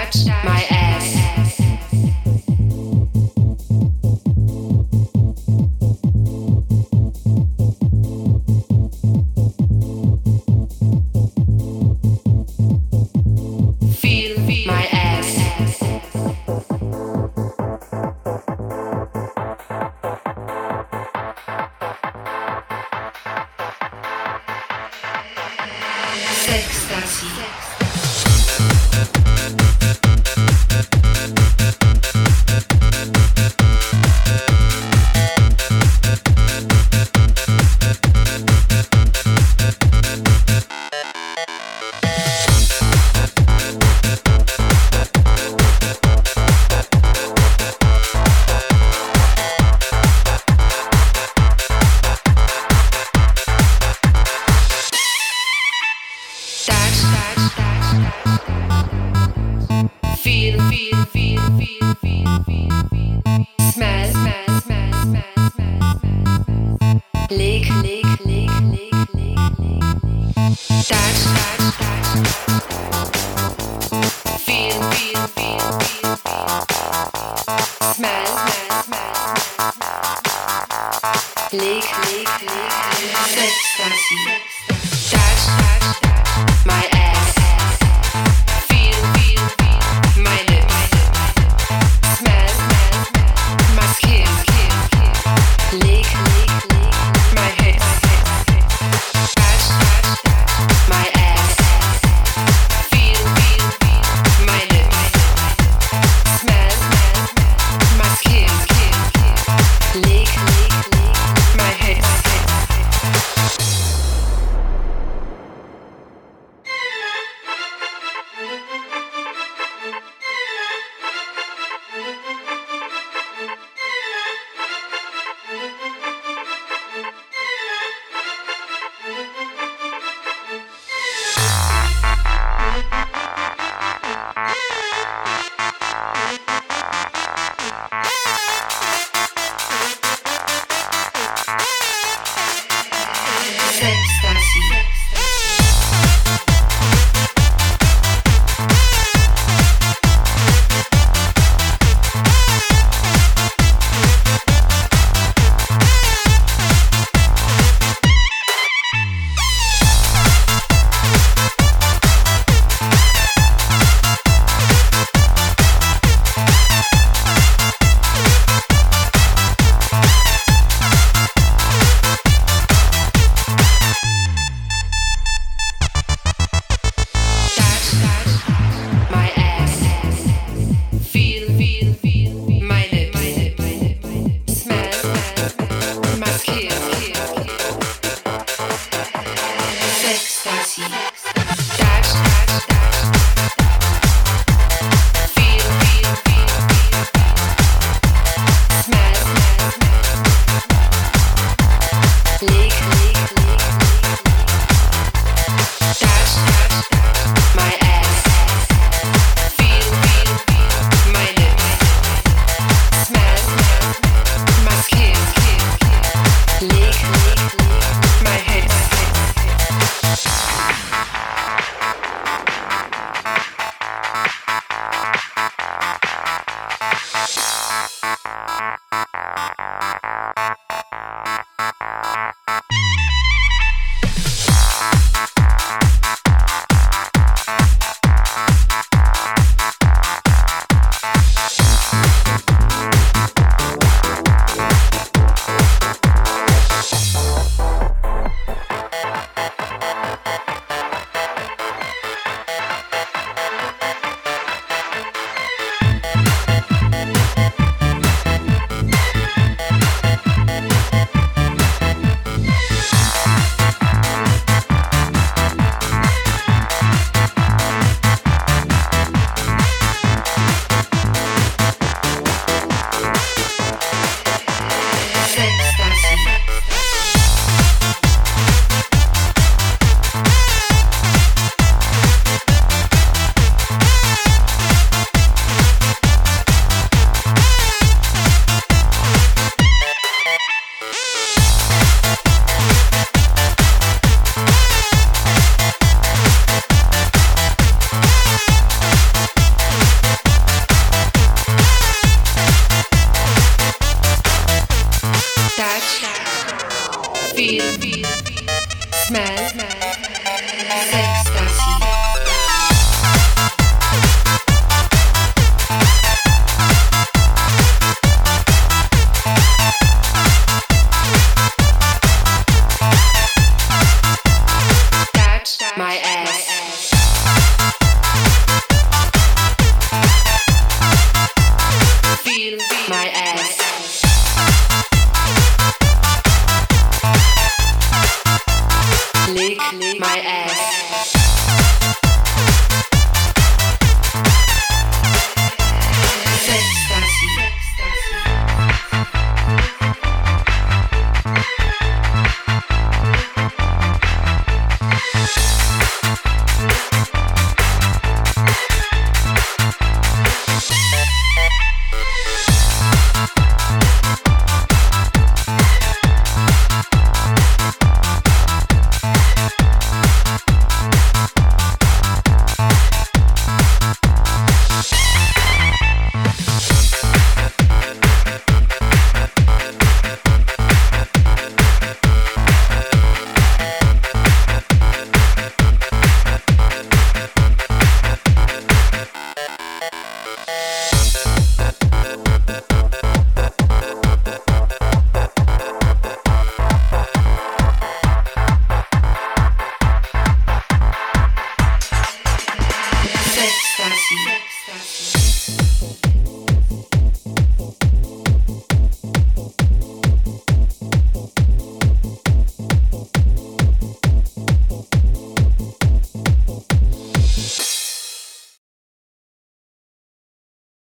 my ass. Feel my ass. Ecstasy. Feel, feel, feel, feel, feel, feel, feel. Smell, smell, smell, smell, smell. Lick, lick, lick, lick, lick, lick. Touch, touch, touch. Feel, feel, feel, feel, feel. Smell, smell, smell, smell. Lick, lick, lick, lick. Ecstasy. Touch, touch, touch. My ass. Feel, feel, feel. My lips. Smell, smell, smell. My skin, skin, skin. Lick, lick, lick. My hips. Touch, touch, touch. My ass. Feel, feel, feel. My lips. Smell, smell, smell. My skin, skin, skin. Lick, lick, lick. My hips. ecstasy.